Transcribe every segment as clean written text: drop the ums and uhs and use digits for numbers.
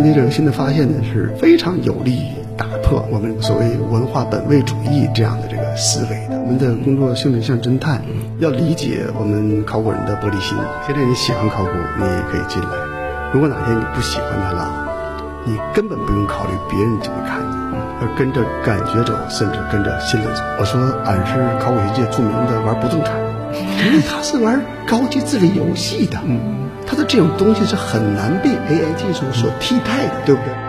星堆这个新的发现呢，是非常有利于打破我们所谓文化本位主义这样的这个思维的。我们的工作性质像侦探，要理解我们考古人的玻璃心。现在你喜欢考古，你也可以进来；如果哪天你不喜欢它了，你根本不用考虑别人怎么看你，而跟着感觉走，甚至跟着心了走。我说俺是考古学界著名的玩不动产，因为他是玩高级智力游戏的，他的这种东西是很难被 AI 技术所替代的，对不对？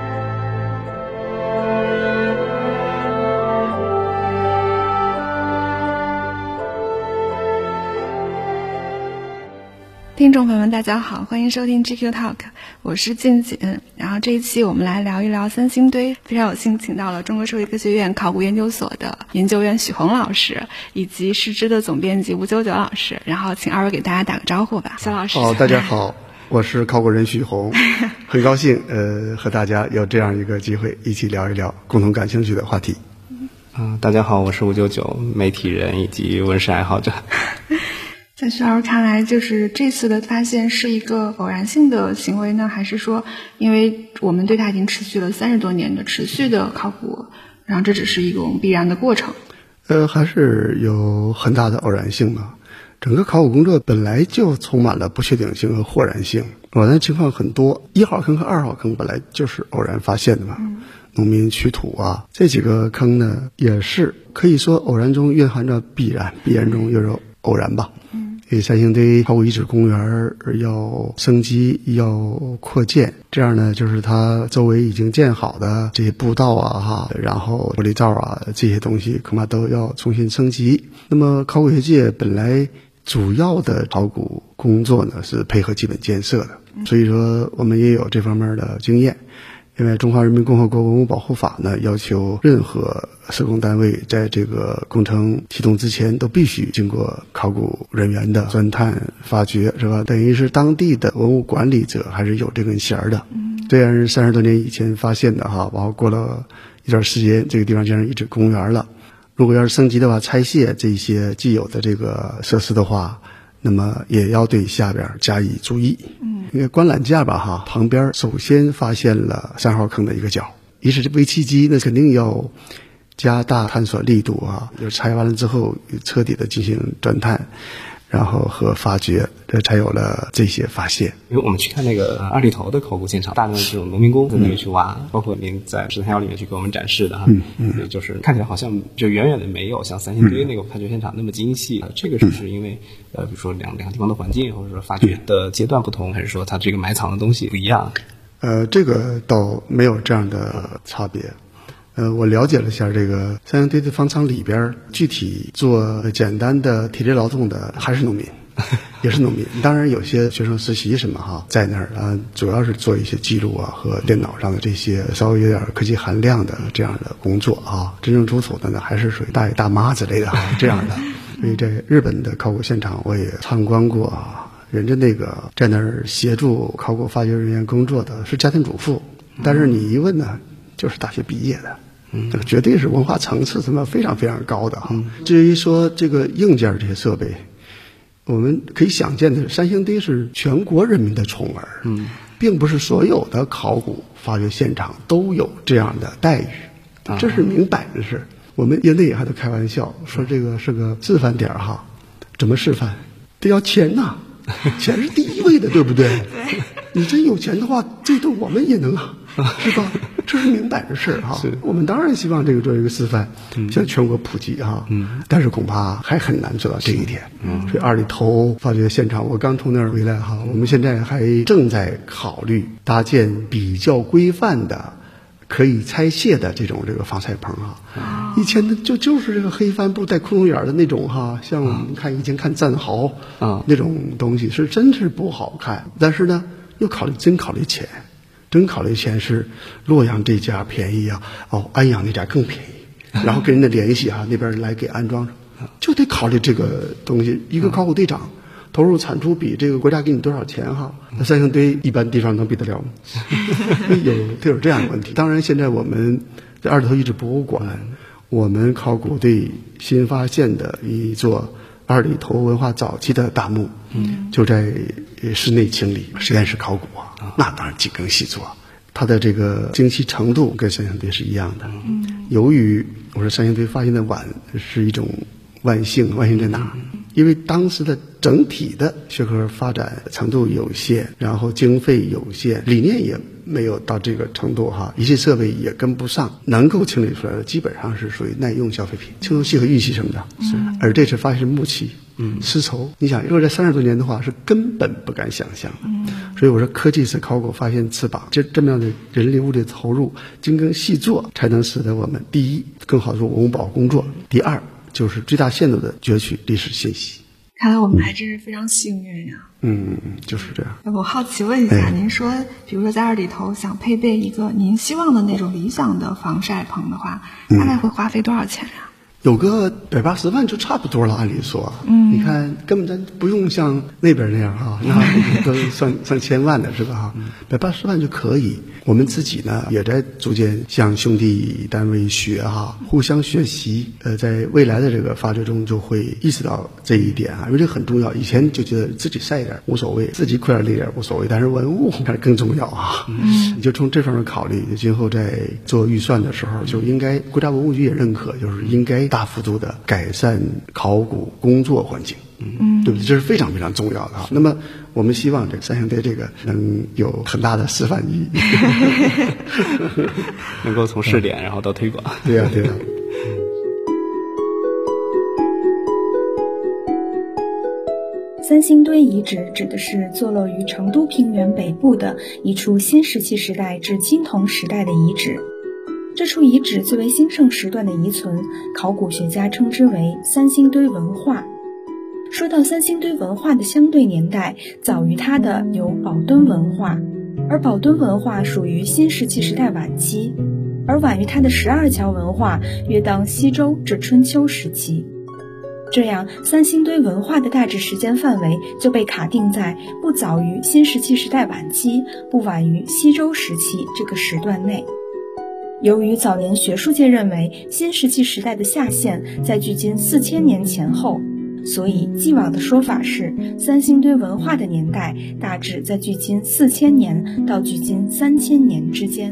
听众朋友们大家好，欢迎收听 GQ Talk， 我是静锦。然后这一期我们来聊一聊三星堆，非常有幸请到了中国社会科学院考古研究所的研究员许宏老师，以及时知的总编辑吴九九老师。然后请二位给大家打个招呼吧。肖老师。 大家好，我是考古人许宏，很高兴和大家有这样一个机会一起聊一聊共同感兴趣的话题。 大家好，我是吴九九，媒体人以及文史爱好者。 在徐老师看来，就是这次的发现是一个偶然性的行为呢，还是说因为我们对它已经持续了30多年的持续的考古，然后这只是一种必然的过程？ 还是有很大的偶然性嘛。整个考古工作本来就充满了不确定性和或然性，偶然情况很多。1号坑和2号坑本来就是偶然发现的嘛，农民取土啊，这几个坑呢也是可以说偶然中蕴含着必然，必然中又有偶然吧。三星堆考古遗址公园要升级要扩建，这样呢就是它周围已经建好的这些步道啊然后玻璃罩啊这些东西恐怕都要重新升级。那么考古学界本来主要的考古工作呢是配合基本建设的，所以说我们也有这方面的经验。因为中华人民共和国文物保护法呢要求任何施工单位在这个工程启动之前都必须经过考古人员的钻探发掘，是吧？等于是当地的文物管理者还是有这根弦的。虽然是30多年以前发现的然后过了一段时间，这个地方竟然遗址公园了。如果要是升级的话，拆卸这些既有的这个设施的话，那么也要对下边加以注意。因为观览架吧旁边首先发现了3号坑的一个角，于是这为契机，那肯定要加大探索力度就拆完了之后彻底的进行钻探，然后和发掘，这才有了这些发现。 因为我们去看那个二里头的考古现场，大量的这种农民工在那里去挖，包括您在石炭窑里面去给我们展示的就是看起来好像就远远的没有像三星堆那个发掘现场那么精细。这个是因为比如说两个地方的环境或者说发掘的阶段不同，还是说它这个埋藏的东西不一样？ 这个倒没有这样的差别。我了解了一下这个三星堆的方舱里边，具体做简单的体力劳动的还是农民，也是农民。当然有些学生实习什么在那儿主要是做一些记录和电脑上的这些稍微有点科技含量的这样的工作真正出土的呢还是属于大爷大妈之类的这样的。所以在日本的考古现场我也参观过人家那个在那儿协助考古发掘人员工作的是家庭主妇，但是你一问呢就是大学毕业的。这个绝对是文化层次非常非常高的至于说这个硬件这些设备，我们可以想见的是三星堆是全国人民的宠儿并不是所有的考古发掘现场都有这样的待遇这是明摆着是。我们业内也还都开玩笑说这个是个示范点怎么示范？得要钱钱是第一位的，对不对？你真有钱的话，这都我们也能是吧？这是明摆着事我们当然希望这个做一个示范，向全国普及但是恐怕还很难做到这一点。所以二里头发掘现场，我刚从那儿回来我们现在还正在考虑搭建比较规范的可以拆卸的这个防晒棚以前的就是这个黑帆布带窟窿眼的那种像我们以前看战壕那种东西是真是不好看，但是呢又考虑钱。真考虑钱是洛阳这家便宜安阳那家更便宜，然后跟人家联系那边来给安装，就得考虑这个东西。一个考古队长投入产出比这个国家给你多少钱那三星堆一般地方能比得了吗？有这样的问题。当然现在我们在二里头遗址博物馆，我们考古队新发现的一座二里头文化早期的大墓就在室内清理实验室考古那当然精耕细作， 它的这个精细程度跟三星堆是一样的。由于我说三星堆发现的晚是一种万幸在哪？因为当时的整体的学科发展程度有限，然后经费有限，理念也没有到这个程度哈，仪器设备也跟不上，能够清理出来的基本上是属于耐用消费品，青铜器和玉器什么的。是，而这次发现是木器，丝绸，你想，如果在30多年的话，是根本不敢想象的。所以我说，科技是考古发现翅膀，这么样的人力物力投入，精耕细作，才能使得我们第一更好做文物保护工作，第二就是最大限度的攫取历史信息。 看来我们还真是非常幸运呀。 就是这样。 我好奇问一下，您说，比如说在二里头想配备一个您希望的那种理想的防晒棚的话，大概会花费多少钱呀？ 有个180万就差不多了，按理说，你看根本咱不用像那边那样哈，那都算千万的是吧哈，180万就可以。我们自己呢也在逐渐向兄弟单位学哈，互相学习，在未来的这个发掘中就会意识到这一点啊，因为这很重要。以前就觉得自己晒一点无所谓，自己亏点累点无所谓，但是文物还是更重要啊。你就从这方面考虑，今后在做预算的时候，就应该国家文物局也认可，就是应该大幅度的改善考古工作环境，对不对？这是非常非常重要的啊。那么我们希望这个三星堆这个能有很大的示范意义， 能够从试点然后到推广。 对呀。 三星堆遗址指的是坐落于成都平原北部的一处新石器时代至青铜时代的遗址。这处遗址最为兴盛时段的遗存，考古学家称之为三星堆文化。说到三星堆文化的相对年代，早于它的有宝墩文化，而宝墩文化属于新石器时代晚期，而晚于它的12桥文化约当西周至春秋时期。这样，三星堆文化的大致时间范围就被卡定在不早于新石器时代晚期，不晚于西周时期这个时段内。由于早年学术界认为新石器时代的下限在距今4000年前后，所以既往的说法是三星堆文化的年代大致在距今4000年到距今3000年之间。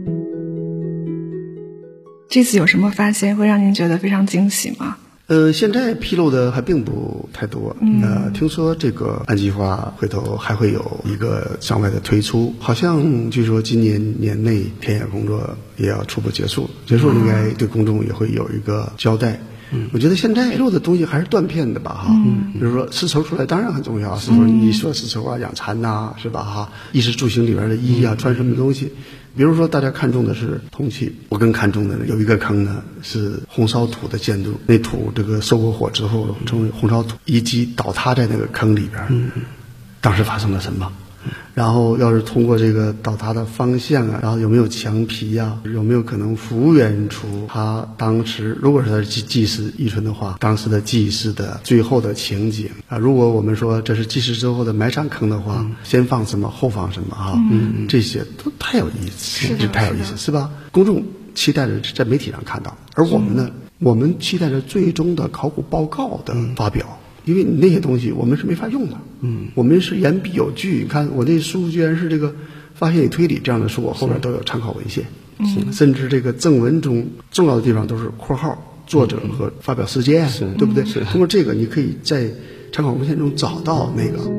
这次有什么发现会让您觉得非常惊喜吗？ 现在披露的还并不太多。听说这个按计划回头还会有一个向外的推出，好像据说今年年内田野工作也要初步结束，应该对公众也会有一个交代。我觉得现在披露的东西还是断片的吧哈。比如说丝绸出来当然很重要，丝绸你说丝绸啊养蚕呐，是吧哈？衣食住行里边的衣啊穿什么东西。比如说大家看重的是铜器，我更看重的有一个坑呢是红烧土的建筑，那土这个受过火之后成为红烧土，遗迹倒塌在那个坑里边，当时发生了什么？然后要是通过这个倒塌的方向啊，然后有没有墙皮啊，有没有可能复原出他当时如果是他祭祀遗存的话，当时的祭祀的最后的情景啊。如果我们说这是祭祀之后的埋葬坑的话，先放什么后放什么啊，这些都太有意思，太有意思，是吧？公众期待着在媒体上看到，而我们呢，我们期待着最终的考古报告的发表。因为你那些东西我们是没法用的，我们是言必有据。你看我那书居然是这个发现与推理这样的书，我后面都有参考文献，甚至这个正文中重要的地方都是括号、作者和发表时间，对不对？通过这个你可以在参考文献中找到那个。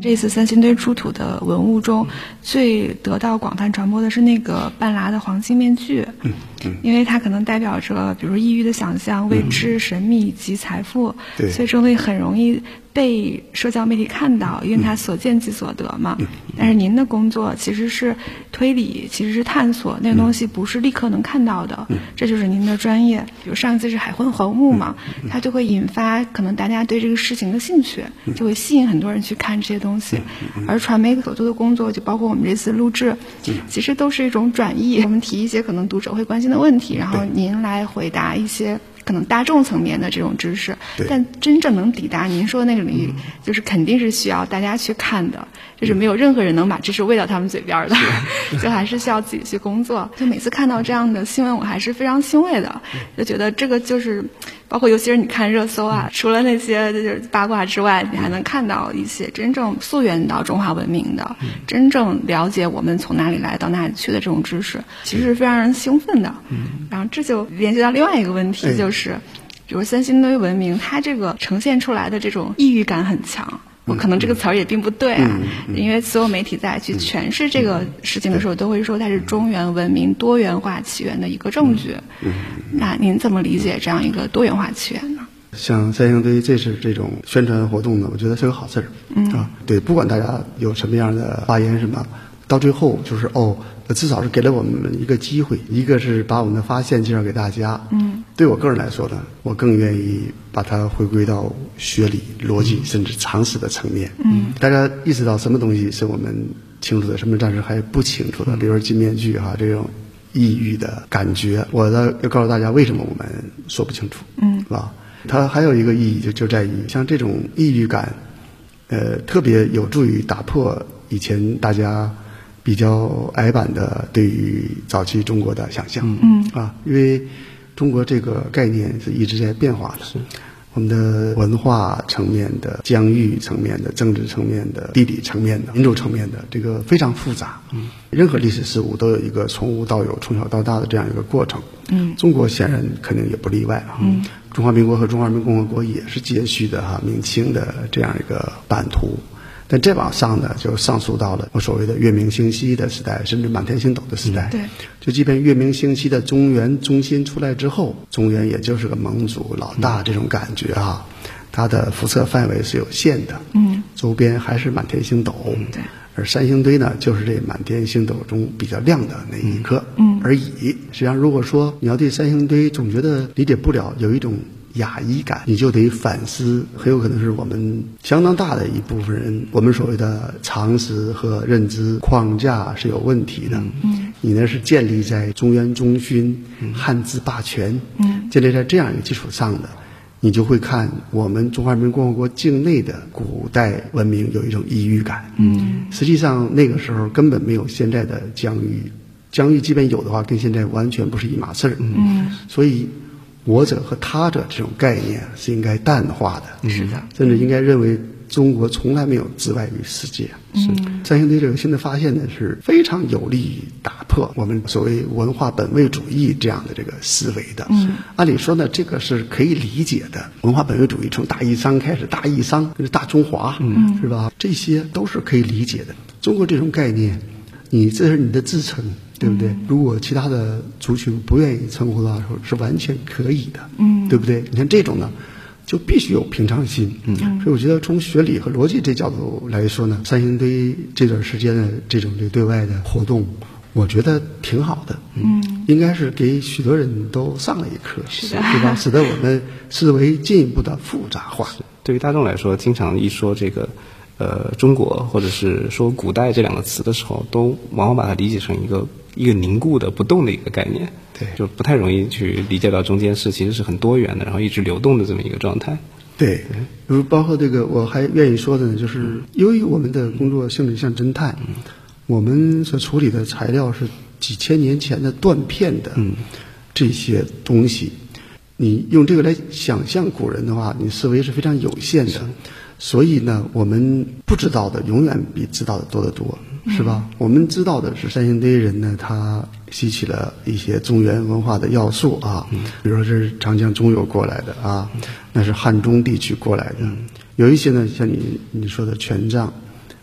这次三星堆出土的文物中，最得到广泛传播的是那个半拉的黄金面具，因为它可能代表着比如异域的想象、未知、神秘以及财富，所以这东西很容易被社交媒体看到，因为它所见即所得嘛。但是您的工作其实是推理，其实是探索，那个东西不是立刻能看到的，这就是您的专业。比如上一次是海昏侯墓嘛，它就会引发可能大家对这个事情的兴趣，就会吸引很多人去看这些东西。而传媒所做的工作，就包括我们这次录制，其实都是一种转译。我们提一些可能读者会关心的问题，然后您来回答一些可能大众层面的这种知识，但真正能抵达您说的那个领域，就是肯定是需要大家去看的，就是没有任何人能把知识喂到他们嘴边的，就还是需要自己去工作。就每次看到这样的新闻，我还是非常欣慰的，就觉得这个就是包括尤其是你看热搜啊，除了那些就是八卦之外，你还能看到一些真正溯源到中华文明的，真正了解我们从哪里来到哪里去的这种知识，其实是非常让人兴奋的。然后这就联系到另外一个问题，就是比如三星堆文明，它这个呈现出来的这种异域感很强。我可能这个词儿也并不对啊，因为所有媒体在去诠释这个事情的时候，都会说它是中原文明多元化起源的一个证据。那您怎么理解这样一个多元化起源呢？ 像三星堆这次这种宣传活动呢，我觉得是个好事儿。对，不管大家有什么样的发言什么，到最后就是至少是给了我们一个机会，一个是把我们的发现介绍给大家。对我个人来说呢，我更愿意把它回归到学理、逻辑甚至常识的层面。大家意识到什么东西是我们清楚的，什么暂时还不清楚的，比如说金面具这种异域的感觉，我要告诉大家为什么我们说不清楚，是吧？它还有一个意义就在于像这种异域感，特别有助于打破以前大家比较矮板的对于早期中国的想象。因为中国这个概念是一直在变化的，我们的文化层面的、疆域层面的、政治层面的、地理层面的、民族层面的，这个非常复杂。任何历史事物都有一个从无到有、从小到大的这样一个过程。中国显然肯定也不例外。中华民国和中华人民共和国也是接续的明清的这样一个版图。但再往上呢，就上溯到了我所谓的月明星稀的时代，甚至满天星斗的时代。就即便月明星稀的中原中心出来之后，中原也就是个盟主老大这种感觉它的辐射范围是有限的。周边还是满天星斗。而三星堆呢，就是这满天星斗中比较亮的那一颗而已。实际上，如果说你要对三星堆总觉得理解不了，有一种压抑感，你就得反思，很有可能是我们相当大的一部分人，我们所谓的常识和认知框架是有问题的。你呢是建立在中原中心、汉字霸权，建立在这样一个基础上的，你就会看我们中华人民共和国境内的古代文明有一种异域感。实际上那个时候根本没有现在的疆域，疆域即便有的话，跟现在完全不是一码事儿。所以我者和他者这种概念是应该淡化的， 是的， 甚至应该认为中国从来没有自外于世界。三星堆这个新的发现呢，是非常有利于打破我们所谓文化本位主义这样的这个思维的。按理说呢，这个是可以理解的。文化本位主义从大义商开始，大义商就是大中华，是吧？这些都是可以理解的。中国这种概念，这是你的自称，对不对？如果其他的族群不愿意称呼的话，是完全可以的，对不对？你看这种呢，就必须有平常心。所以我觉得从学理和逻辑这角度来说呢，三星堆这段时间的这种对外的活动，我觉得挺好的。应该是给许多人都上了一课，对吧？使得我们思维进一步的复杂化。 对于大众来说，经常一说这个中国或者是说古代这两个词的时候，都往往把它理解成一个凝固的不动的一个概念。就不太容易去理解到中间其实是很多元的，然后一直流动的这么一个状态。 对，比如包括这个我还愿意说的呢，就是由于我们的工作性质像侦探，我们所处理的材料是几千年前的断片的这些东西，你用这个来想象古人的话，你思维是非常有限的。所以呢，我们不知道的永远比知道的多得多，是吧？我们知道的是三星堆人呢，他吸取了一些中原文化的要素比如说这是长江中游过来的那是汉中地区过来的。有一些呢，像你说的权杖，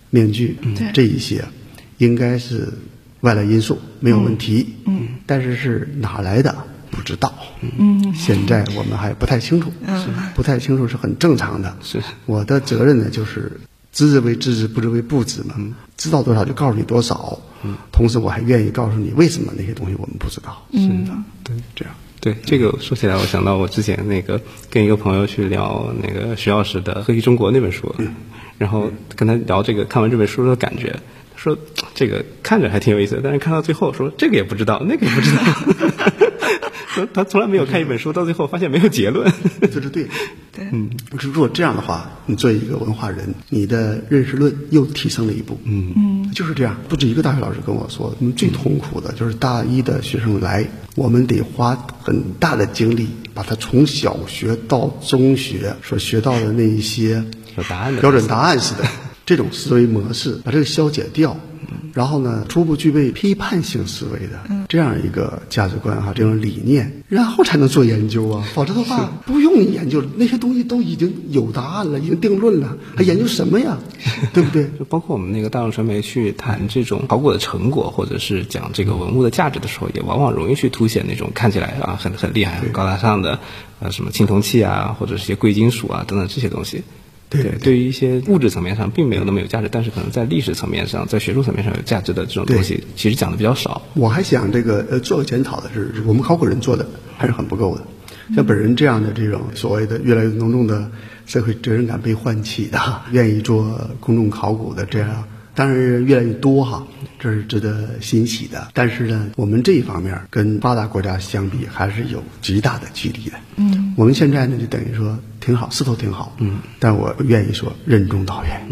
面具，这一些应该是外来因素，没有问题。但是哪来的不知道。现在我们还不太清楚。不太清楚是很正常的。 是我的责任呢，就是知之为知之，不知为不知嘛。知道多少就告诉你多少。同时我还愿意告诉你为什么那些东西我们不知道。是的，对，这样。 对，这个说起来，我想到我之前跟一个朋友去聊徐老师的《何其中国》那本书，然后跟他聊看完这本书的感觉，他说这个看着还挺有意思的，但是看到最后说这个也不知道，那个也不知道。说他从来没有看一本书，到最后发现没有结论。 这是对的。如果这样的话，你作为一个文化人，你的认识论又提升了一步。就是这样。不止一个大学老师跟我说，最痛苦的就是大一的学生来，我们得花很大的精力把他从小学到中学所学到的那一些有答案的标准答案似的这种思维模式，把这个消解掉。然后呢，初步具备批判性思维的这样一个价值观这种理念，然后才能做研究啊。否则的话，不用你研究了，那些东西都已经有答案了，已经定论了，还研究什么呀？对不对？ 就包括我们大众传媒去谈这种考古的成果，或者是讲这个文物的价值的时候，也往往容易去凸显那种看起来很厉害、很高大上的什么青铜器啊，或者是一些贵金属啊等等这些东西。对于一些物质层面上并没有那么有价值，但是可能在历史层面上、在学术层面上有价值的这种东西，其实讲的比较少。 我还想做个检讨的是，我们考古人做的还是很不够的。像本人这样的这种所谓的越来越浓重的社会责任感被唤起的，愿意做公众考古的这样，当然越来越多这是值得欣喜的。但是呢，我们这一方面跟发达国家相比还是有极大的距离的。我们现在呢就等于说挺好，势头挺好。但我愿意说任重道远。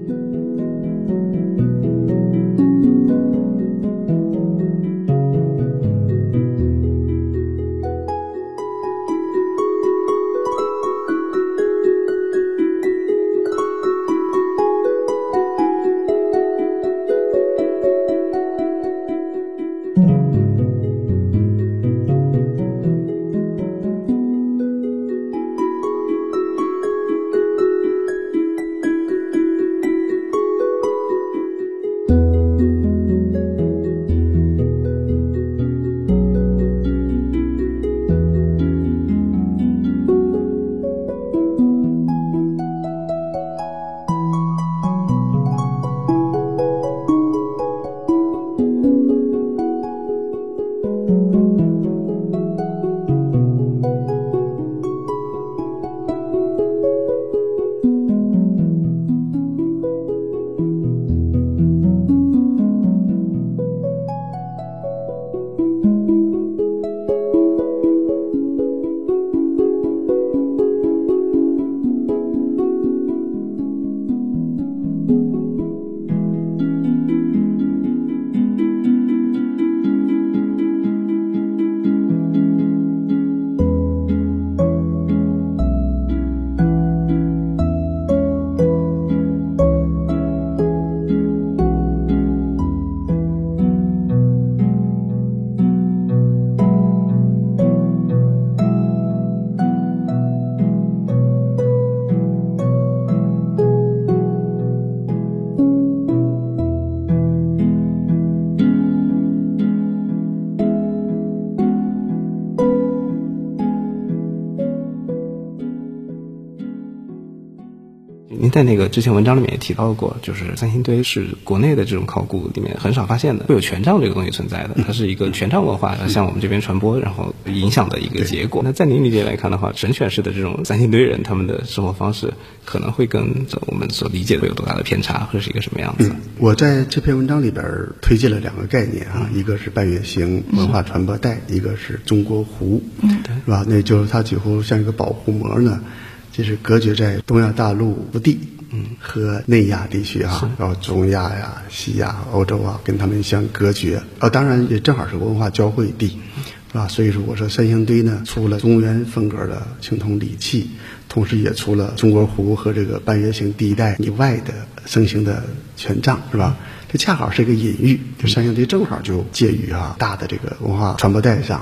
您在之前文章里面也提到过，就是三星堆是国内的这种考古里面很少发现的，会有权杖这个东西存在的，它是一个权杖文化向我们这边传播，然后影响的一个结果。那在您理解来看的话，神权式的这种三星堆人他们的生活方式可能会跟我们所理解的会有多大的偏差，或者是一个什么样子？ 我在这篇文章里边推荐了两个概念一个是半月形文化传播带，一个是中国湖，是吧？那就是它几乎像一个保护膜呢，就是隔绝在东亚大陆腹地和内亚地区然后中亚呀、西亚、欧洲跟他们相隔绝。当然也正好是文化交汇地，是吧？所以说我说三星堆呢，除了中原风格的青铜礼器，同时也除了中国湖和这个半月形地带以外的生形的权杖，是吧？这恰好是一个隐喻，就三星堆正好就介于大的这个文化传播带上。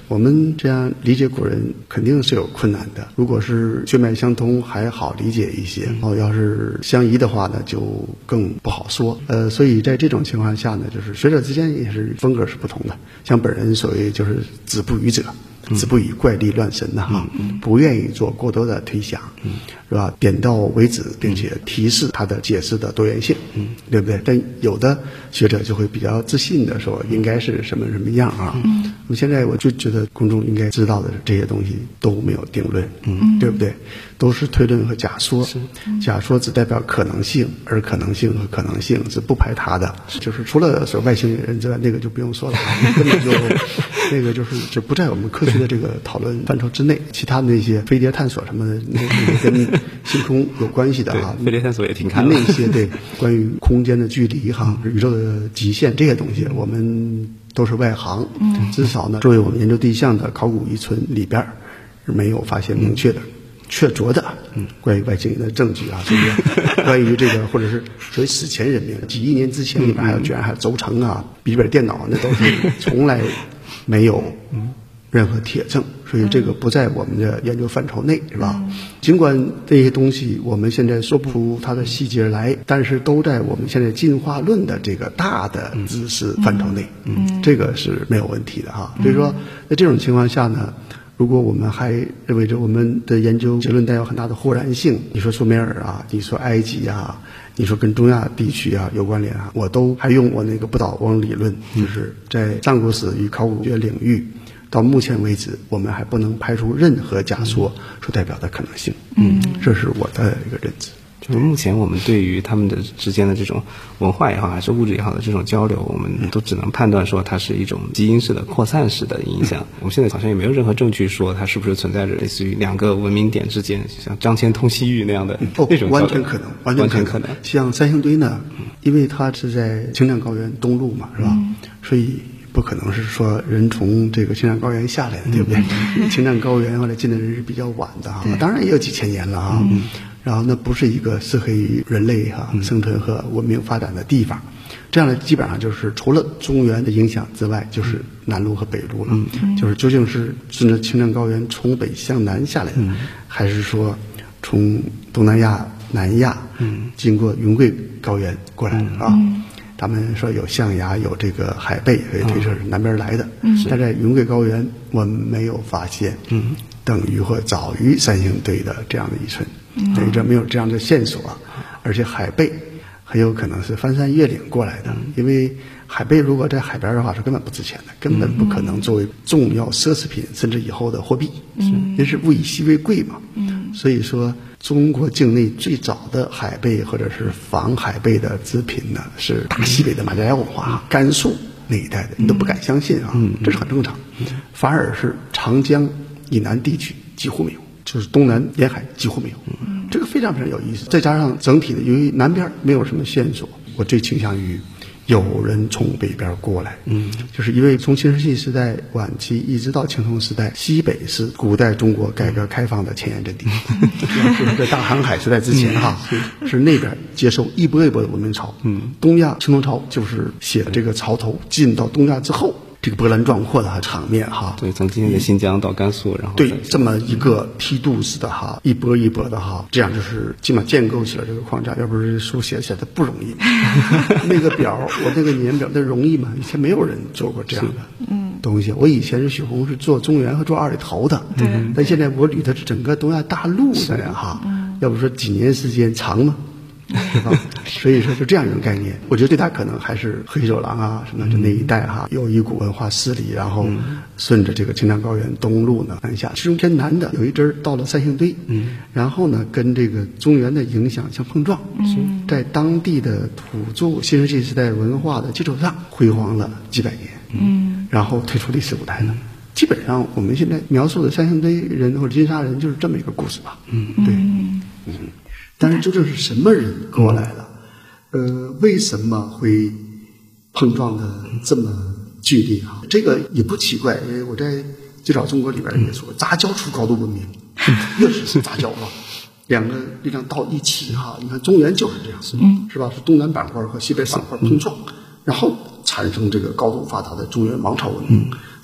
我们这样理解古人肯定是有困难的。如果是血脉相通还好理解一些，然后要是相疑的话呢，就更不好说。所以在这种情况下呢，就是学者之间也是风格是不同的。像本人所谓就是子不语者，子不语怪力乱神的哈，不愿意做过多的推想，是吧？点到为止，并且提示他的解释的多元性，对不对？但有的学者就会比较自信的说应该是什么什么样啊。那么现在我就觉得公众应该知道的这些东西都没有定论，对不对？都是推论和假说，假说只代表可能性，而可能性和可能性是不排他的。就是除了说外星人之外，那个就不用说了，根本就那个就是这不在我们科学的这个讨论范畴之内。其他的那些飞碟探索什么的，那跟星空有关系的哈， 飞碟探索也挺看那些对关于空间的距离哈、宇宙的极限这些东西，我们都是外行。至少呢，作为我们研究对象的考古遗存里边没有发现明确的确凿的关于外星人的证据啊，所以关于这个或者是所谓史前人命几亿年之前里面还有居然还有轴承啊、笔记本电脑，那都是从来没有任何铁证，所以这个不在我们的研究范畴内，是吧？尽管这些东西我们现在说不出它的细节来，但是都在我们现在进化论的这个大的知识范畴内，这个是没有问题的哈。所以说，在这种情况下呢，如果我们还认为着我们的研究结论带有很大的豁然性，你说苏美尔啊，你说埃及啊，你说跟中亚地区啊有关联啊，我都还用我那个不倒翁理论，就是在上古史与考古学领域，到目前为止，我们还不能排除任何假说所代表的可能性。这是我的一个认知。 就是目前我们对于他们的之间的这种文化也好，还是物质也好的这种交流，我们都只能判断说它是一种基因式的扩散式的影响。我们现在好像也没有任何证据说它是不是存在着类似于两个文明点之间像张骞通西域那样的那种交流。 完全可能，完全可能。像三星堆呢，因为它是在青藏高原东路嘛，是吧？所以不可能是说人从这个青藏高原下来的，对不对？青藏高原后来进的人是比较晚的哈，当然也有几千年了啊。然后那不是一个适合于人类生存和文明发展的地方。这样的基本上就是除了中原的影响之外，就是南路和北路了。就是究竟是顺着青藏高原从北向南下来的，还是说从东南亚、南亚经过云贵高原过来的啊？他们说有象牙，有这个海贝，所以推测是南边来的。但在云贵高原，我们没有发现等于或早于三星堆的这样的遗存，等于这没有这样的线索。而且海贝很有可能是翻山越岭过来的，因为海贝如果在海边的话是根本不值钱的，根本不可能作为重要奢侈品甚至以后的货币，因是物以稀为贵嘛。所以说中国境内最早的海贝或者是仿海贝的制品呢，是大西北的马家窑文化，甘肃那一带的，你都不敢相信啊，这是很正常。反而是长江以南地区几乎没有，就是东南沿海几乎没有，这个非常非常有意思。再加上整体的，由于南边没有什么线索，我最倾向于有人从北边过来，就是因为从新石器时代晚期一直到青铜时代，西北是古代中国改革开放的前沿阵地，就是在大航海时代之前是那边接受一波一波的文明潮，东亚青铜潮就是写这个潮头进到东亚之后，这个波澜壮阔的场面哈， 对，从今天的新疆到甘肃，然后对这么一个梯度式的哈，一波一波的哈，这样就是起码建构起了这个框架，要不是书写起来的不容易。那个表，我那个年表那容易吗？以前没有人做过这样的东西。我以前是许宏是做中原和做二里头的，但现在我捋的是整个东亚大陆的哈，要不说几年时间长吗？是吧？所以说就这样一种概念，我觉得最大可能还是黑手党啊什么就那一带哈，有一股文化势力，然后顺着这个青藏高原东路呢南下，其中偏南的有一支到了三星堆，然后呢跟这个中原的影响相碰撞，在当地的土著新石器时代文化的基础上辉煌了几百年，然后退出历史舞台了。基本上我们现在描述的三星堆人或者金沙人就是这么一个故事吧，对，但是究竟是什么人过来了？为什么会碰撞的这么剧烈啊？这个也不奇怪，因为我在最早中国里边也说，杂交出高度文明，越是杂交啊，两个力量到一起哈，你看中原就是这样，是吧？是东南板块和西北板块碰撞，然后产生这个高度发达的中原王朝文明，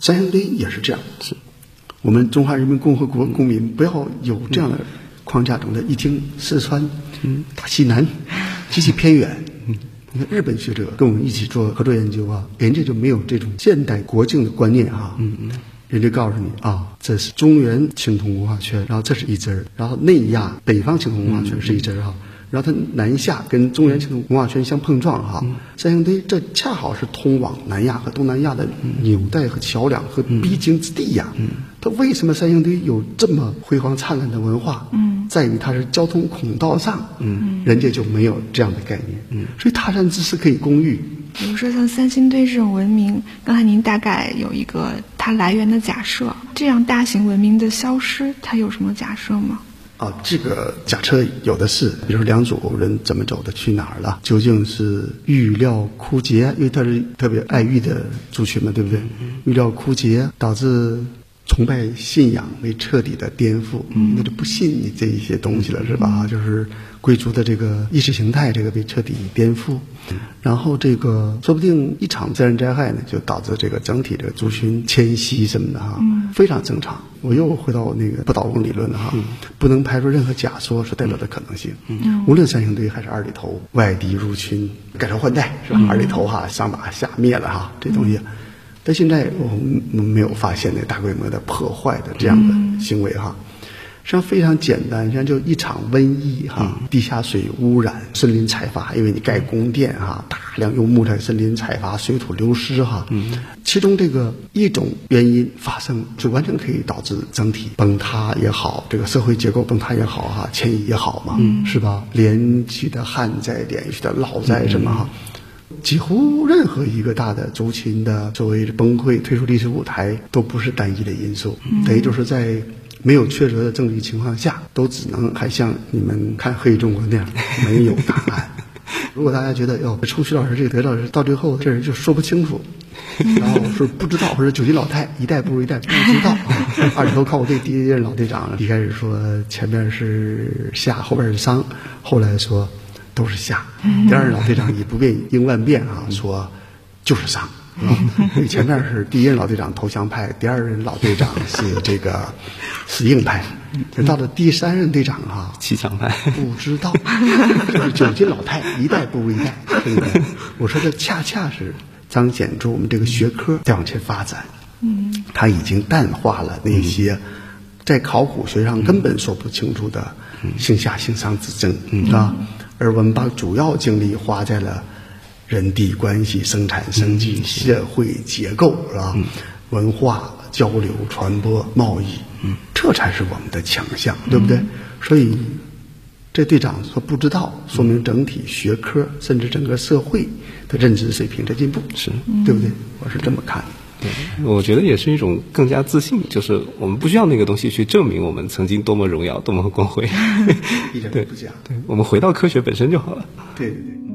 三星堆也是这样， 是我们中华人民共和国公民不要有这样的框架中的一听四川、大西南极其偏远。你看日本学者跟我们一起做合作研究啊，人家就没有这种现代国境的观念哈。人家告诉你啊，这是中原青铜文化圈，然后这是一支儿，然后内亚北方青铜文化圈是一支儿哈。然后它南下跟中原青铜文化圈相碰撞哈，三星堆这恰好是通往南亚和东南亚的纽带和桥梁和必经之地呀。它为什么三星堆有这么辉煌灿烂的文化？在于它是交通孔道上，人家就没有这样的概念。所以他山之石可以攻玉。 比如说像三星堆这种文明，刚才您大概有一个它来源的假设，这样大型文明的消失，它有什么假设吗？ 这个假设有的是，比如说良渚人怎么走的，去哪儿了？究竟是玉料枯竭，因为他是特别爱玉的族群嘛，对不对？玉料枯竭导致崇拜信仰为彻底的颠覆，那就不信你这一些东西了，是吧？就是贵族的这个意识形态，这个被彻底颠覆。然后这个说不定一场自然灾害呢，就导致这个整体的族群迁徙什么的哈，非常正常。我又回到那个不倒翁理论了哈，不能排除任何假说所代表的可能性。无论三星堆还是二里头，外敌入侵，改朝换代是吧？二里头哈上把下灭了哈，这东西。但现在我们没有发现那大规模的破坏的这样的行为哈。实际上非常简单，像就一场瘟疫哈，地下水污染，森林采伐，因为你盖宫殿哈，大量用木材森林采伐，水土流失哈。其中这个一种原因发生，就完全可以导致整体崩塌也好，这个社会结构崩塌也好哈，迁移也好嘛，是吧？连续的旱灾，连续的涝灾什么哈。几乎任何一个大的族群的所谓的崩溃退出历史舞台都不是单一的因素，等于就是在没有确凿的证据情况下，都只能还像你们看《黑中国》那样没有答案。如果大家觉得冲徐老师这个德老师到最后这人就说不清楚，然后说不知道，或者九斤老太一代不如一代，不知道。二里头考古队第一任老队长一开始说前面是夏，后边是商，后来说都是夏。第二任老队长以不变应万变啊，说就是商。前面是第一任老队长投降派，第二任老队长是硬派，到了第三任队长骑墙派， 不知道，就是九斤老太一代不如一代。我说这恰恰是彰显出我们这个学科在往前发展，它已经淡化了那些在考古学上根本说不清楚的姓夏姓商之争啊，而我们把主要精力花在了人地关系、生产生计、社会结构是吧？文化交流、传播、贸易，这才是我们的强项，对不对？所以这队长说不知道，说明整体学科甚至整个社会的认知水平在进步，是对不对？我是这么看的。 对，我觉得也是一种更加自信，就是我们不需要那个东西去证明我们曾经多么荣耀、多么光辉， 一点都不假。 对，我们回到科学本身就好了。 对对对。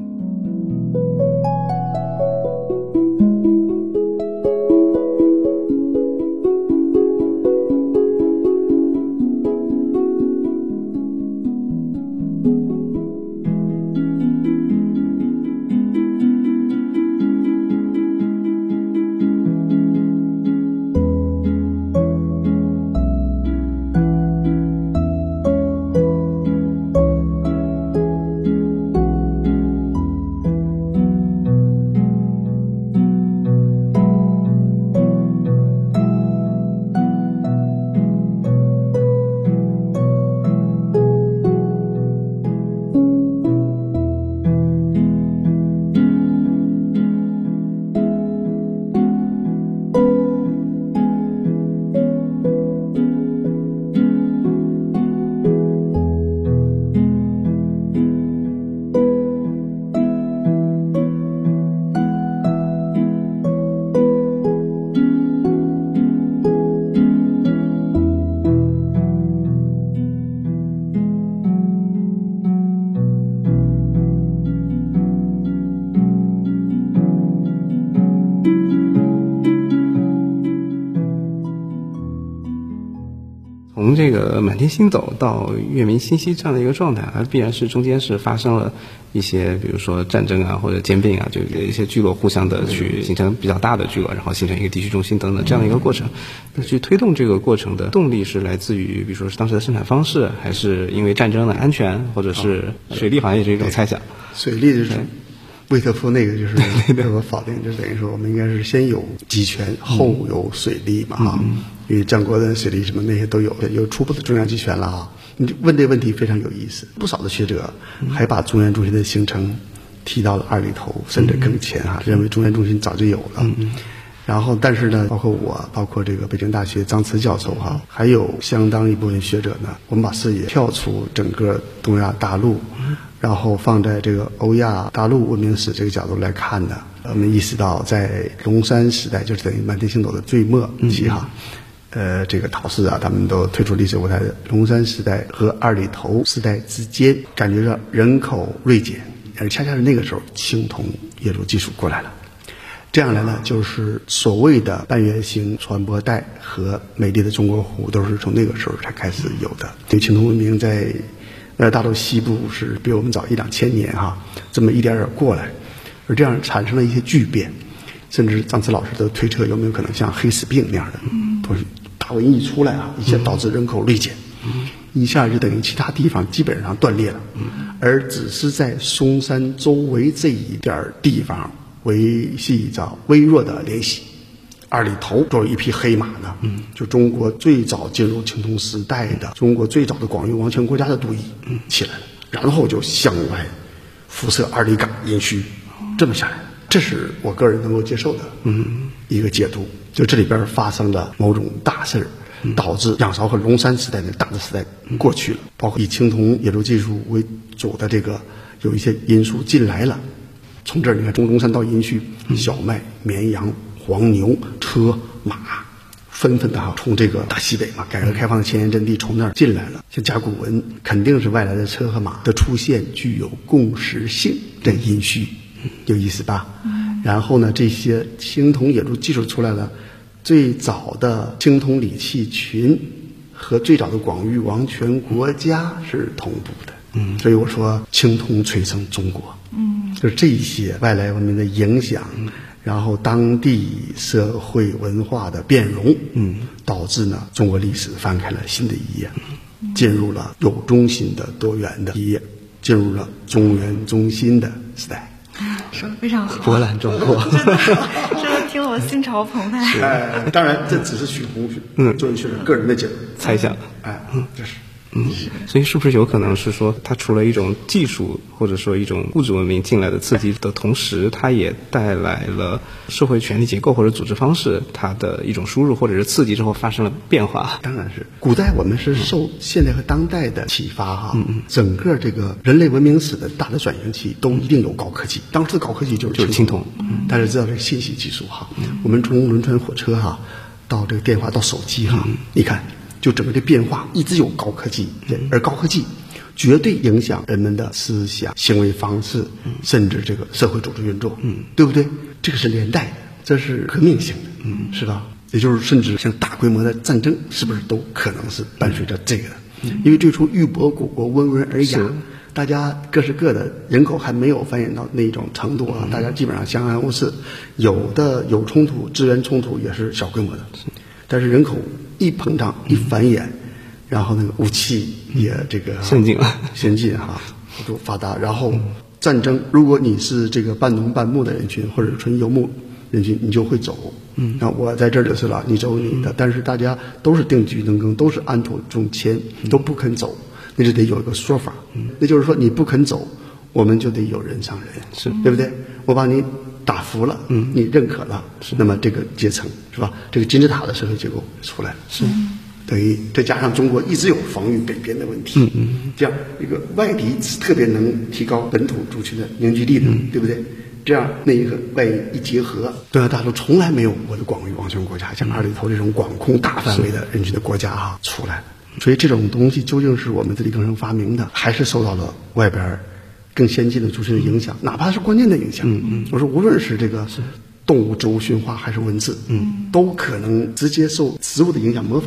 从这个满天星斗到月明星稀这样的一个状态，它必然是中间是发生了一些，比如说战争啊或者兼并啊，就一些聚落互相的去形成比较大的聚落，然后形成一个地区中心等等这样的一个过程。那去推动这个过程的动力是来自于，比如说是当时的生产方式，还是因为战争的安全，或者是水利，好像也是一种猜想。 水利就是魏特夫那个就是我否定，就等于说我们应该是先有集权，后有水利嘛哈。因为战国的水利什么那些都有初步的中央集权了啊。你问这个问题非常有意思，不少的学者还把中央中心的形成提到了二里头，甚至更前啊，认为中央中心早就有了。然后但是呢，包括我，包括这个北京大学张慈教授哈，还有相当一部分学者呢，我们把视野跳出整个东亚大陆，然后放在这个欧亚大陆文明史这个角度来看呢，我们意识到在龙山时代，就是等于满天星斗的最末期哈，这个陶氏啊，他们都退出历史舞台的龙山时代和二里头时代之间，感觉到人口锐减，而恰恰是那个时候青铜冶铸技术过来了。这样来呢，就是所谓的半圆形传播带和美丽的中国湖都是从那个时候才开始有的。对，青铜文明在大陆西部是比我们早1-2千年哈，这么一点点过来，而这样产生了一些巨变，甚至张慈老师的推测有没有可能像黑死病那样的东西，大瘟疫出来啊，一下导致人口锐减，一下就等于其他地方基本上断裂了，而只是在嵩山周围这一点地方维系着微弱的联系。二里头作为一匹黑马呢，就中国最早进入青铜时代的中国最早的广域王权国家的都邑起来了，然后就向外辐射二里岗殷墟，这么下来，这是我个人能够接受的一个解读。就这里边发生了某种大事儿，导致仰韶和龙山时代的大的时代过去了，包括以青铜冶铸技术为主的这个有一些因素进来了。从这儿你看，从龙山到殷墟，小麦、绵羊、黄牛、车马纷纷的从这个大西北嘛，改革开放的前沿阵地从那儿进来了。像甲骨文肯定是外来的车和马的出现具有共识性的殷墟，有意思吧？然后呢，这些青铜冶铸技术出来了，最早的青铜礼器群和最早的广域王权国家是同步的。所以我说青铜催生中国，就是这些外来文明的影响，然后当地社会文化的变容，导致呢中国历史翻开了新的一页，进入了有中心的多元的一页，进入了中原中心的时代。 说得非常好， 波澜壮阔， 真的听了我心潮澎湃。 当然这只是许宏作为学者个人的解读猜想， 这是。 所以是不是有可能是说，它除了一种技术或者说一种物质文明进来的刺激的同时，它也带来了社会权力结构或者组织方式它的一种输入或者是刺激之后发生了变化？ 当然是，古代我们是受现代和当代的启发哈，整个这个人类文明史的大的转型期都一定有高科技，当时的高科技就是青铜，大家知道这个信息技术哈，我们从轮船火车哈到这个电话到手机哈，你看。就整个的变化一直有高科技，而高科技绝对影响人们的思想、行为方式，甚至这个社会组织运作，对不对？这个是连带的，这是革命性的，是吧？也就是甚至像大规模的战争，是不是都可能是伴随着这个的？因为最初玉帛古国温文尔雅，大家各是各的，人口还没有繁衍到那种程度啊，大家基本上相安无事，有冲突，资源冲突也是小规模的。但是人口一膨胀一繁衍，然后那个武器也这个先进哈，都发达。然后战争，如果你是这个半农半牧的人群或者纯游牧人群，你就会走。那我在这儿就是了，你走你的。但是大家都是定居农耕，都是安土重迁，都不肯走，那就得有一个说法。那就是说你不肯走，我们就得有人上人，是对不对？我把你打服了，你认可了，那么这个阶层是吧？这个金字塔的社会结构出来了，是等于再加上中国一直有防御北边的问题，这样一个外敌特别能提高本土族群的凝聚力的，对不对？这样那一个外一结合，东亚大陆从来没有过的广域王权国家，像二里头这种管控大范围的人群的国家出来了。所以这种东西究竟是我们自力更生发明的，还是受到了外边更先进的族群的影响，哪怕是关键的影响。我说无论是这个动物、植物驯化还是文字，都可能直接受植物的影响模仿，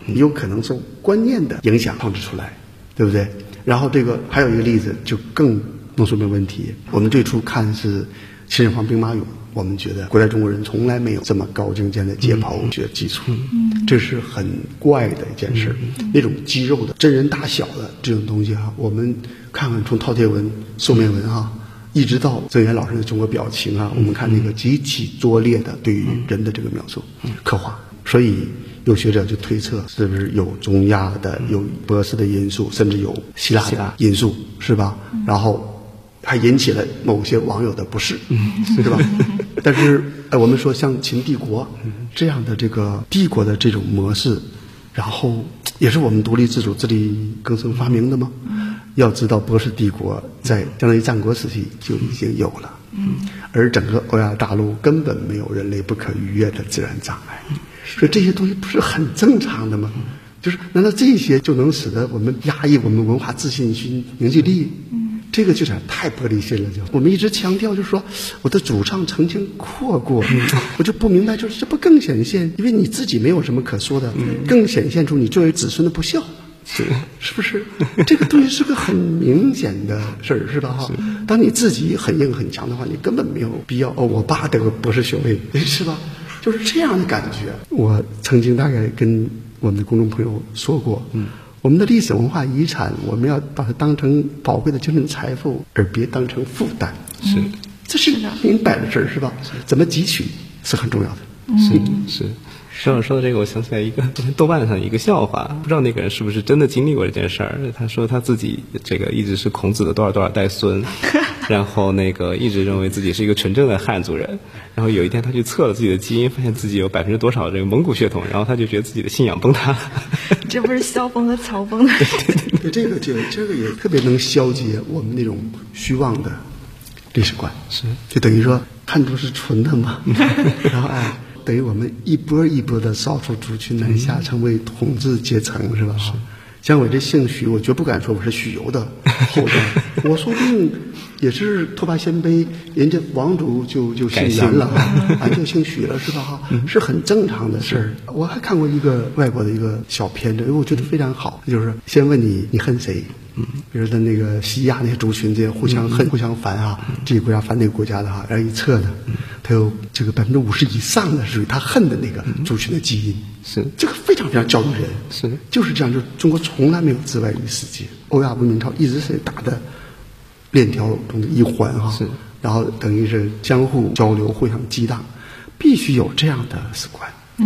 你有可能受观念的影响创制出来，对不对？然后这个还有一个例子就更能说明问题。我们最初看是秦始皇兵马俑，我们觉得古代中国人从来没有这么高精尖的解剖学基础，这是很怪的一件事。那种肌肉的真人大小的这种东西我们看看从饕餮纹、兽面纹一直到曾源老师的中国表情我们看那个极其拙劣的对于人的这个描述刻画。所以有学者就推测是不是有中亚的、有波斯的因素，甚至有希腊的因素，是吧？然后还引起了某些网友的不适，是吧？但是我们说像秦帝国这样的这个帝国的这种模式，然后也是我们独立自主、自力更生发明的吗？要知道波斯帝国在相当于战国时期就已经有了，而整个欧亚大陆根本没有人类不可逾越的自然障碍，所以这些东西不是很正常的吗？就是难道这些就能使得我们压抑我们文化自信心、凝聚力？这个就是太玻璃心了。就我们一直强调，就是说我的祖上曾经扩过，我就不明白，就是这不更显现，因为你自己没有什么可说的，更显现出你作为子孙的不孝，是不是？这个东西是个很明显的事儿，是吧？当你自己很硬很强的话，你根本没有必要我爸得个博士学位，是吧？就是这样的感觉。我曾经大概跟我们的公众朋友说过，我们的历史文化遗产，我们要把它当成宝贵的精神财富，而别当成负担。这是明摆的事儿，是吧？怎么汲取是很重要的。 是。说到这个，我想起来一个豆瓣上一个笑话，不知道那个人是不是真的经历过这件事儿。他说他自己这个一直是孔子的多少代孙，然后那个一直认为自己是一个纯正的汉族人。然后有一天他去测了自己的基因，发现自己有多少这个蒙古血统，然后他就觉得自己的信仰崩塌。 这不是萧峰和曹峰的对，这个也特别能消解我们那种虚妄的历史观，就等于说汉族是纯的嘛，然后等于我们一波一波的少数族群南下，成为统治阶层，是吧？像我这姓许，我绝不敢说我是许由的后代，我说不定也是拓跋鲜卑，人家王族就姓袁了，就姓许了，是吧？是很正常的事儿。我还看过一个外国的一个小片子，我觉得非常好，就是先问你恨谁。比如说那个西亚那些族群，这些互相恨、互相烦这个国家烦那个国家的然后一测呢，他有这个50%以上的是属于他恨的那个族群的基因，这个非常非常教育人，就是这样，就是中国从来没有自外于世界，欧亚文明朝一直是大的链条中的一环然后等于是相互交流、互相激荡，必须有这样的史观，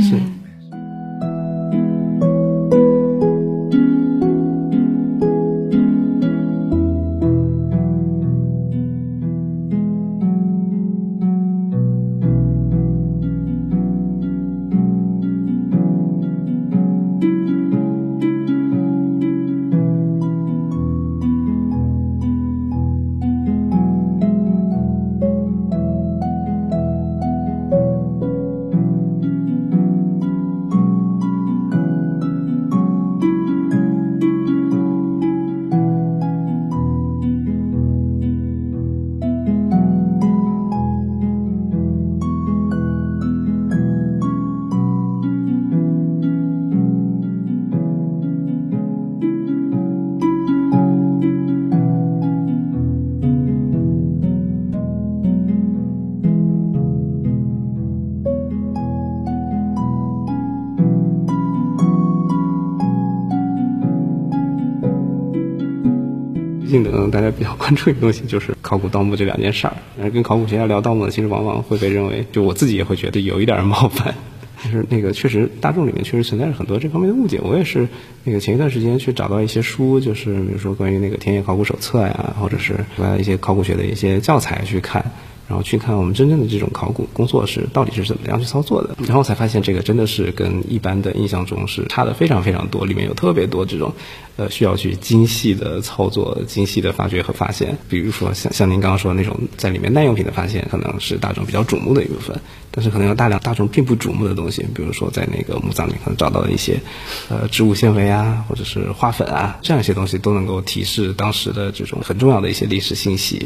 最近的大家比较关注的东西就是考古盗墓这两件事儿，跟考古学家聊盗墓，其实往往会被认为，就我自己也会觉得有一点冒犯。就是那个确实大众里面确实存在着很多这方面的误解。我也是那个前一段时间去找到一些书，就是比如说关于那个田野考古手册呀，或者是一些考古学的一些教材去看，然后去看我们真正的这种考古工作是到底是怎么样去操作的，然后才发现这个真的是跟一般的印象中是差的非常非常多，里面有特别多这种需要去精细的操作、精细的发掘和发现。比如说像您刚刚说的那种在里面耐用品的发现，可能是大众比较瞩目的一部分，但是可能有大量大众并不瞩目的东西，比如说在那个墓葬里可能找到的一些植物纤维啊，或者是花粉啊，这样一些东西都能够提示当时的这种很重要的一些历史信息。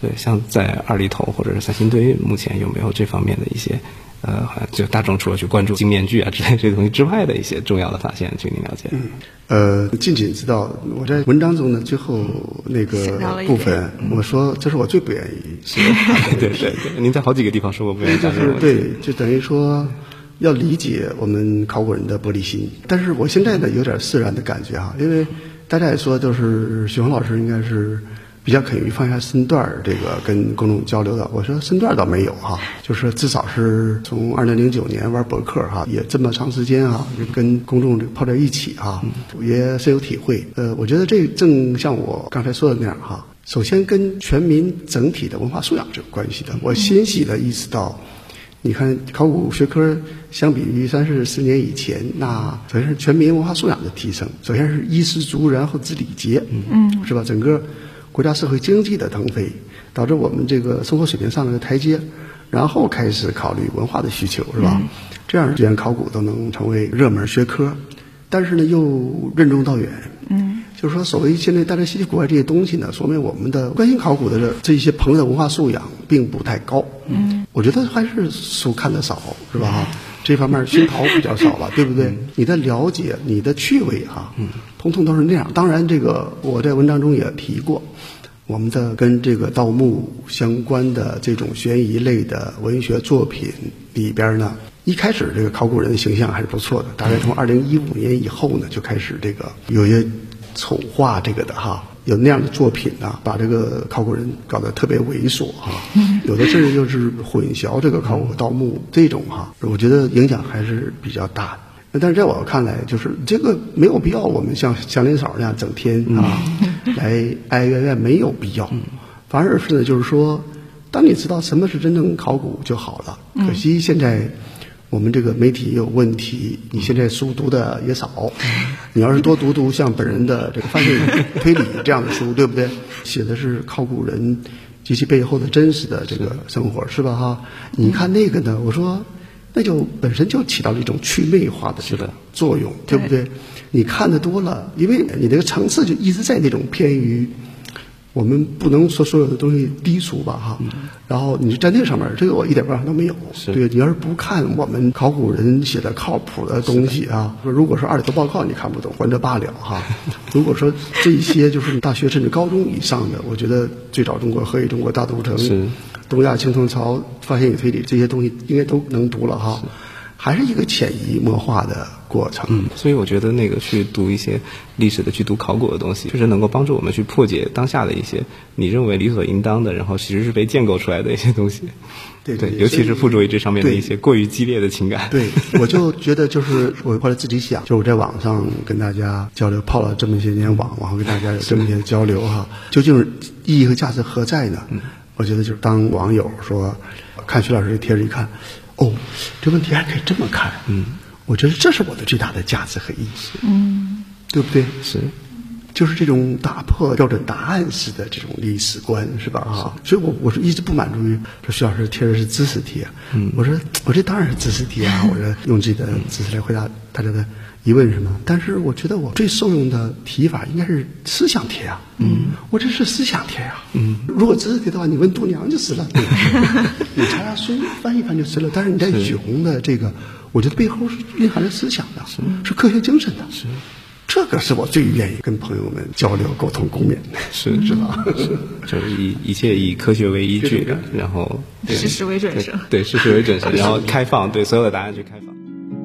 对，像在二里头或者是三星堆，目前有没有这方面的一些好像就大众除了去关注金面具啊之类这些东西之外的一些重要的发现，据您了解？ 近仅知道我在文章中呢最后那个部分，我说这是我最不愿意对对对，您在好几个地方说过不愿意讲这个问题。 对，就等于说要理解我们考古人的玻璃心。但是我现在呢有点释然的感觉哈，因为大家也说就是许宏老师应该是比较肯于放下身段这个跟公众交流的。我说身段倒没有哈，就是至少是从2009年玩博客哈，也这么长时间哈，就跟公众泡在一起哈，也深有体会。我觉得这正像我刚才说的那样哈，首先跟全民整体的文化素养是有关系的。我欣喜的意识到，你看考古学科相比于30-40年以前，那首先是全民文化素养的提升，首先是衣食足，然后知礼节，是吧？整个国家社会经济的腾飞，导致我们这个生活水平上了个台阶，然后开始考虑文化的需求，是吧？这样自然考古都能成为热门学科，但是呢又任重道远。就是说所谓现在大家稀奇古怪这些东西呢，说明我们的关心考古的这些朋友的文化素养并不太高。我觉得还是书看得少，是吧？这方面熏陶比较少了，对不对？你的了解，你的趣味哈，通通都是那样。当然这个我在文章中也提过，我们的跟这个盗墓相关的这种悬疑类的文学作品里边呢，一开始这个考古人的形象还是不错的，大概从2015年以后呢就开始这个有些丑化这个的哈，有那样的作品呢，把这个考古人搞得特别猥琐哈，有的甚至就是混淆这个考古盗墓这种哈，我觉得影响还是比较大的。但是在我看来，就是这个没有必要，我们像祥林嫂那样整天啊来哀怨怨，没有必要。反而是呢，就是说，当你知道什么是真正考古就好了。可惜现在我们这个媒体也有问题，你现在书读的也少，你要是多读像本人的这个犯罪推理这样的书，对不对？写的是考古人及其背后的真实的这个生活，是吧？哈，你看那个呢，我说那就本身就起到了一种祛魅化的这个作用，对不对？你看得多了，因为你这个层次就一直在那种偏于。我们不能说所有的东西低俗吧，哈，然后你在那上面，这个我一点办法都没有。对，你要是不看我们考古人写的靠谱的东西啊，如果说二里头报告你看不懂，还这罢了哈。如果说这些就是大学甚至高中以上的，我觉得最早中国何以中国大都城、东亚青铜槽、发现与推理这些东西应该都能读了哈。还是一个潜移默化的过程。 所以我觉得那个去读一些历史的，去读考古的东西，确实能够帮助我们去破解当下的一些你认为理所应当的，然后其实是被建构出来的一些东西。 对， 尤其是附着于这上面的一些过于激烈的情感。 对，我就觉得就是我后来自己想，就是我在网上跟大家交流，泡了这么些年网，然后跟大家有这么些交流哈，究竟意义和价值何在呢？我觉得就是当网友说看徐老师的帖子一看。哦，这问题还可以这么看，我觉得这是我的最大的价值和意义，对不对？ 是， 就是这种打破标准答案式的这种历史观，是吧？哈，所以我是一直不满足于说徐老师贴的是知识题，我说我这当然是知识题啊，我说用自己的知识来回答大家的疑问是吗？但是我觉得我最受用的提法应该是思想题啊，我这是思想题啊，如果知识题的话，你问度娘就是了，你查查书翻一翻就是了。但是你在许宏的这个，我觉得背后是蕴含着思想的，是科学精神的，这个是我最愿意跟朋友们交流、沟通、共勉的，是吧？ 就是一切以科学为依据的，然后事实为准绳， 对，事实为准绳，然后开放，对所有的答案去开放。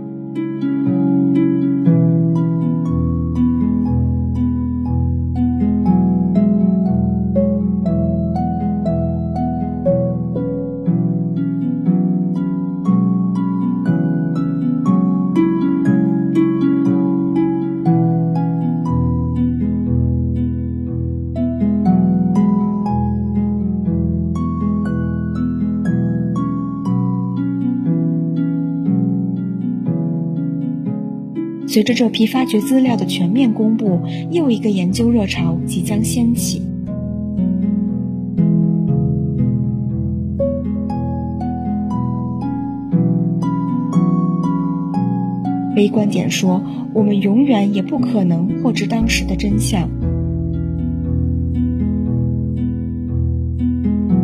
随着这批发掘资料的全面公布，又一个研究热潮即将掀起。微观点说，我们永远也不可能获知当时的真相。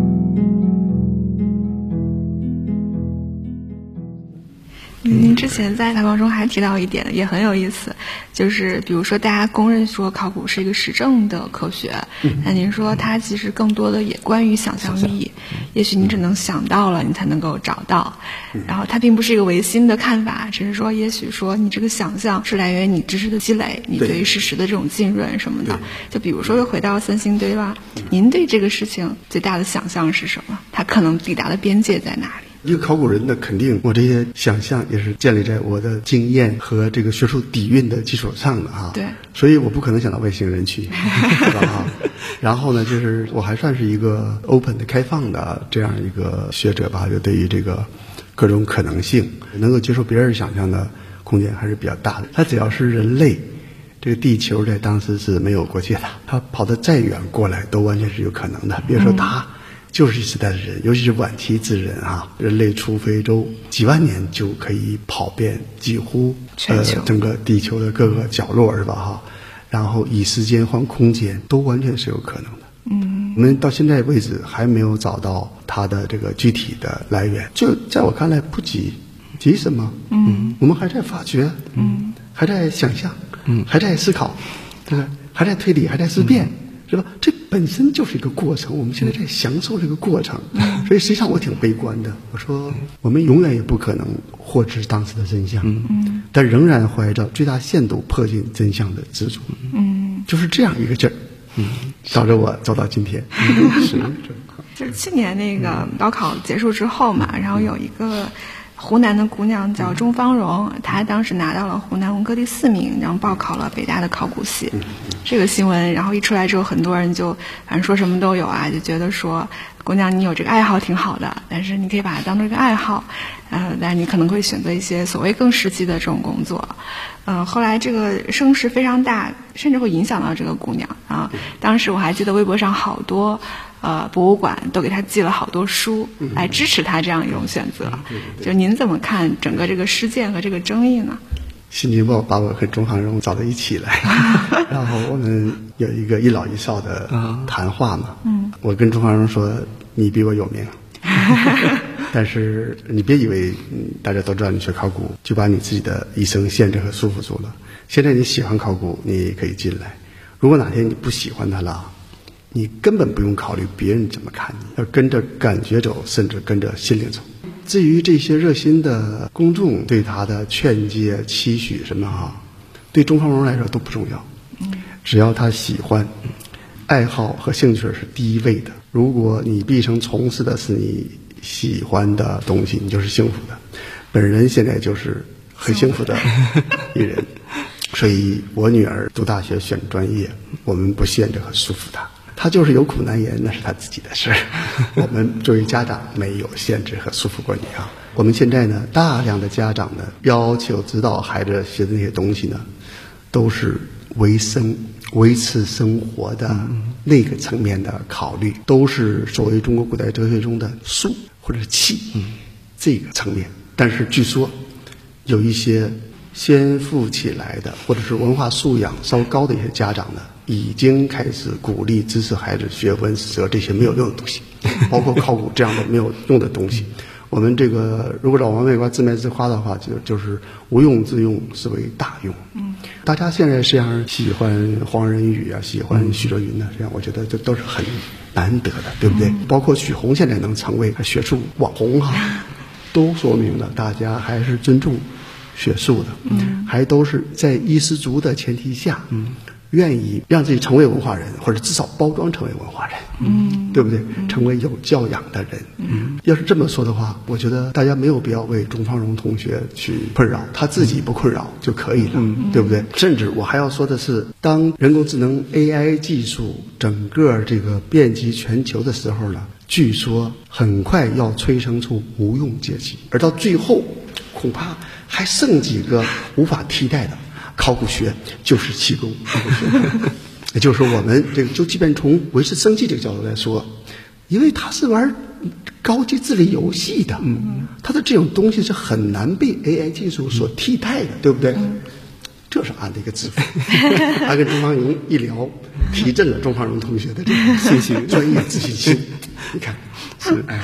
您之前在采访中还提到一点，也很有意思，就是比如说大家公认说考古是一个实证的科学，那您说它其实更多的也关于想象力，也许你只能想到了，你才能够找到，然后它并不是一个唯心的看法，只是说也许说你这个想象是来源于你知识的积累，你对于事实的这种浸润什么的。就比如说又回到三星堆吧，您对这个事情最大的想象是什么？它可能抵达的边界在哪里？ 一个考古人的肯定，我这些想象也是建立在我的经验和这个学术底蕴的基础上的哈。 对， 所以我不可能想到外星人去，是吧哈？然后呢，就是我还算是一个 open 的开放的这样一个学者吧，就对于这个各种可能性能够接受别人想象的空间还是比较大的。他只要是人类，这个地球在当时是没有国界的，他跑得再远过来都完全是有可能的。别说他。就是时代的人，尤其是晚期之人啊，人类出非洲几万年就可以跑遍几乎整个地球的各个角落，是吧哈？然后以时间换空间，都完全是有可能的。我们到现在为止还没有找到它的这个具体的来源，就在我看来不急什么？我们还在发掘，还在想象，还在思考，对吧？还在推理，还在思辨。是吧？这本身就是一个过程，我们现在在享受这个过程，所以实际上我挺悲观的。我说我们永远也不可能获知当时的真相，但仍然怀着最大限度迫近真相的执着，就是这样一个劲儿，导致我走到今天。 就是去年那个高考结束之后嘛，然后有一个湖南的姑娘叫钟芳蓉，她当时拿到了湖南文科第4名，然后报考了北大的考古系。这个新闻然后一出来之后，很多人就反正说什么都有啊，就觉得说姑娘你有这个爱好挺好的，但是你可以把它当成一个爱好，但你可能会选择一些所谓更实际的这种工作。后来这个声势非常大，甚至会影响到这个姑娘啊。当时我还记得微博上好多博物馆都给他寄了好多书来支持他这样一种选择。就您怎么看整个这个事件和这个争议呢？ 新京报把我和钟芳蓉找到一起来，然后我们有一个一老一少的谈话嘛。我跟钟芳蓉说：“你比我有名，但是你别以为大家都知道你学考古就把你自己的一生限制和束缚住了。现在你喜欢考古，你可以进来。如果哪天你不喜欢它了，你根本不用考虑别人怎么看你，要跟着感觉走，甚至跟着心灵走。至于这些热心的公众对他的劝诫、期许什么哈，对钟芳蓉来说都不重要。只要他喜欢，爱好和兴趣是第一位的。如果你毕生从事的是你喜欢的东西，你就是幸福的。本人现在就是很幸福的一人，所以我女儿读大学选专业，我们不限制和束缚她。他就是有苦难言，那是他自己的事儿。我们作为家长没有限制和束缚过你啊。我们现在呢，大量的家长呢要求指导孩子学的那些东西呢，都是维持生活的那个层面的考虑，都是所谓中国古代哲学中的术或者是气这个层面。但是据说有一些先富起来的或者是文化素养稍高的一些家长呢，已经开始鼓励支持孩子学文史这些没有用的东西，包括考古这样的没有用的东西。我们这个如果老王卖瓜自卖自夸的话，就是无用之用是为大用。大家现在这样喜欢黄仁宇啊，喜欢许倬云啊，这样我觉得这都是很难得的，对不对？包括许宏现在能成为学术网红都说明了大家还是尊重学术的，还都是在衣食足的前提下，愿意让自己成为文化人，或者至少包装成为文化人，对不对？成为有教养的人。要是这么说的话，我觉得大家没有必要为钟芳蓉同学去困扰，他自己不困扰就可以了，对不对？甚至我还要说的是，当人工智能 AI 技术整个这个遍及全球的时候呢，据说很快要催生出无用阶级，而到最后恐怕还剩几个无法替代的。考古学就是气功，考古学也就是说我们这个就即便从维持生计这个角度来说，因为它是玩高级智力游戏的，它的这种东西是很难被 AI 技术所替代的，对不对？这是俺的一个自负。他跟钟芳蓉一聊，提振了钟芳蓉同学的这个信心、专业自信心。你看，是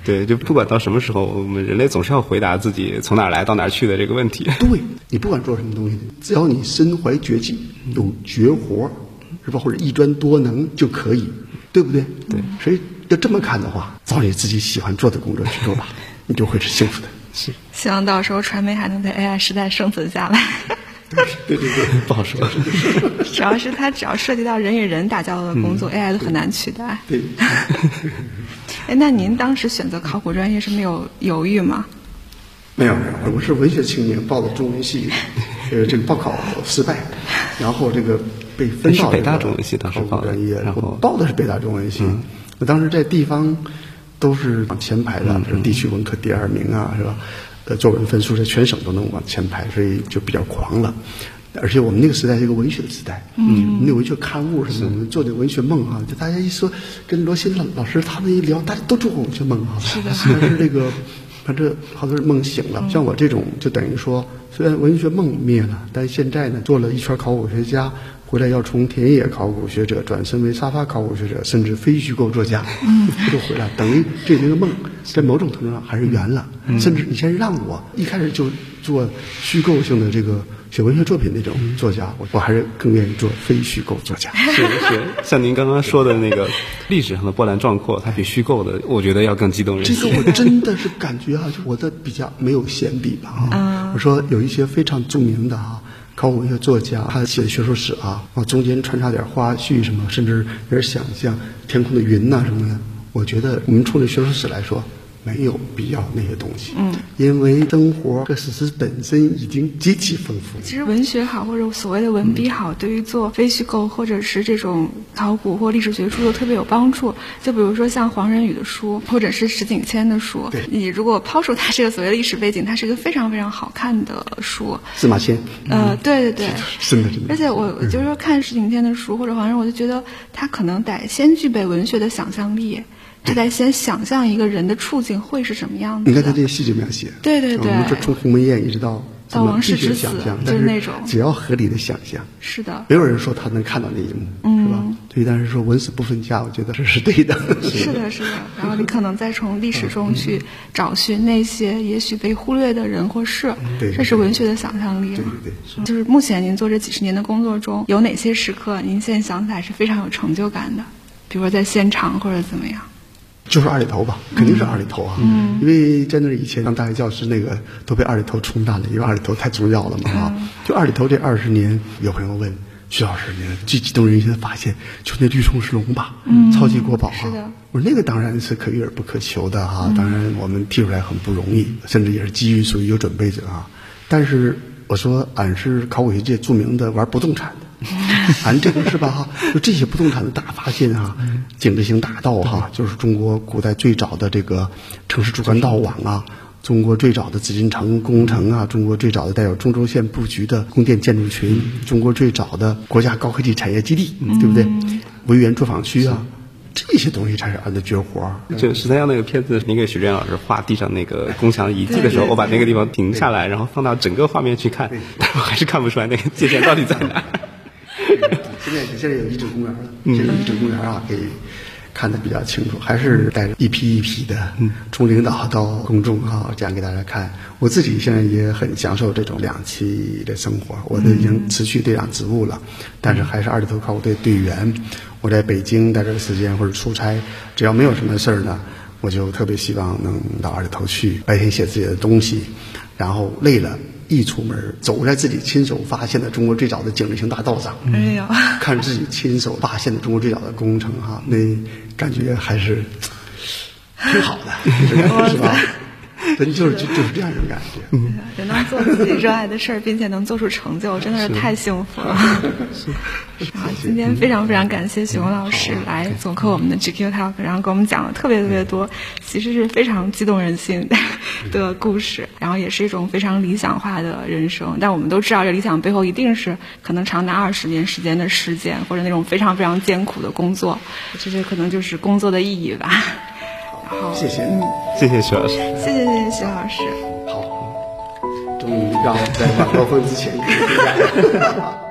对，就不管到什么时候，我们人类总是要回答自己从哪儿来到哪儿去的这个问题。 对，你不管做什么东西，只要你身怀绝技，有绝活，是吧？或者一专多能就可以，对不对？ 对， 所以要这么看的话，找你自己喜欢做的工作去做吧，你就会是幸福的。 是， 希望到时候传媒还能在 AI 时代生存下来。 对， 不好说。 主要是它只要涉及到人与人打交道的工作，AI 都很难取代。 对。 哎，那您当时选择考古专业是没有犹豫吗？ 没有，我是文学青年，报的中文系，这个报考失败，然后这个被分到北大中文系当时考古专业， 然后报的是北大中文系。我当时在地方都是往前排的，地区文科第2名啊，是吧？作文分数在全省都能往前排，所以就比较狂了。而且我们那个时代是一个文学的时代，我们那文学刊物什么的，我们做的文学梦啊，就大家一说跟罗新老师他们一聊，大家都做过文学梦啊。 是的， 但是这个反正好多人梦醒了，像我这种就等于说，虽然文学梦灭了，但现在呢做了一圈考古学家，回来要从田野考古学者转身为沙发考古学者，甚至非虚构作家，就回来，等于这个梦在某种程度上还是圆了。甚至你先让我一开始就做虚构性的这个写文学作品那种作家，我还是更愿意做非虚构作家。 是，像您刚刚说的那个历史上的波澜壮阔，它比虚构的，我觉得要更激动人心。 这个我真的是感觉就我的比较没有闲笔吧我说有一些非常著名的考古文学作家，他写的学术史中间穿插点花絮什么，甚至有点想象天空的云什么的。我觉得我们从这学术史来说，没有必要那些东西，因为生活和史实本身已经极其丰富。 其实文学好，或者所谓的文笔好，对于做非虚构或者是这种考古或历史学著作特别有帮助。就比如说像黄仁宇的书，或者是石景谦的书，你如果抛除他这个所谓的历史背景，它是一个非常非常好看的书。 司马迁， 对， 真的。 而且我就是说看石景谦的书或者黄仁，我就觉得他可能得先具备文学的想象力。就得先想象一个人的处境会是什么样子的。 你看他这些细节描写， 对， 我们说从鸿门宴一直到王室之死， 就是那种只要合理的想象， 是的， 没有人说他能看到那一幕，是吧？所以但是说文史不分家，我觉得这是对的。 是的。然后你可能再从历史中去找寻那些也许被忽略的人或事，这是文学的想象力。 对， 就是目前您做这几10年的工作中，有哪些时刻您现在想起来是非常有成就感的？比如说在现场或者怎么样？ 就是二里头吧，肯定是二里头因为在那以前当大学教师那个都被二里头冲淡了，因为二里头太重要了嘛就二里头这20年，有朋友问徐老师，你最激动人心的发现就那绿松石龙吧，超级国宝是的。 我说那个当然是可遇而不可求的当然我们提出来很不容易，甚至也是基于属于有准备者但是我说俺是考古学界著名的玩不动产的。俺这个是吧就这些不动产的大发现景志型大道就是中国古代最早的这个城市主干道网中国最早的紫禁城工程中国最早的带有中轴线布局的宫殿建筑群，中国最早的国家高科技产业基地，对不对？维园作坊区这些东西才是俺的绝活。 就13央那个片子，您给许志远老师画地上那个宫墙遗迹的时候，我把那个地方停下来，然后放到整个画面去看，但我还是看不出来那个界限到底在哪。 现在有遗址公园了，现在遗址公园可以看得比较清楚，还是带着一批一批的从领导到公众讲给大家看。我自己现在也很享受这种2期的生活，我都已经辞去队长职务了，但是还是二里头考古队队员。我在北京待这个时间或者出差，只要没有什么事儿呢，我就特别希望能到二里头去，白天写自己的东西，然后累了一出门，走在自己亲手发现的中国最早的景志型大道上，看自己亲手发现的中国最早的工程那感觉还是挺好的，是吧？真就是这样一种感觉。 人能做自己热爱的事儿，并且能做出成就，真的是太幸福了。今天非常非常感谢许宏老师来做客我们的 GQ Talk， 然后给我们讲了特别多，其实是非常激动人心的故事，然后也是一种非常理想化的人生。但我们都知道，这理想背后一定是可能长达20年时间的实践，或者那种非常非常艰苦的工作，这可能就是工作的意义吧。 谢谢谢谢徐老师， 谢谢徐老师。 好，终于让我在晚高峰之前给大家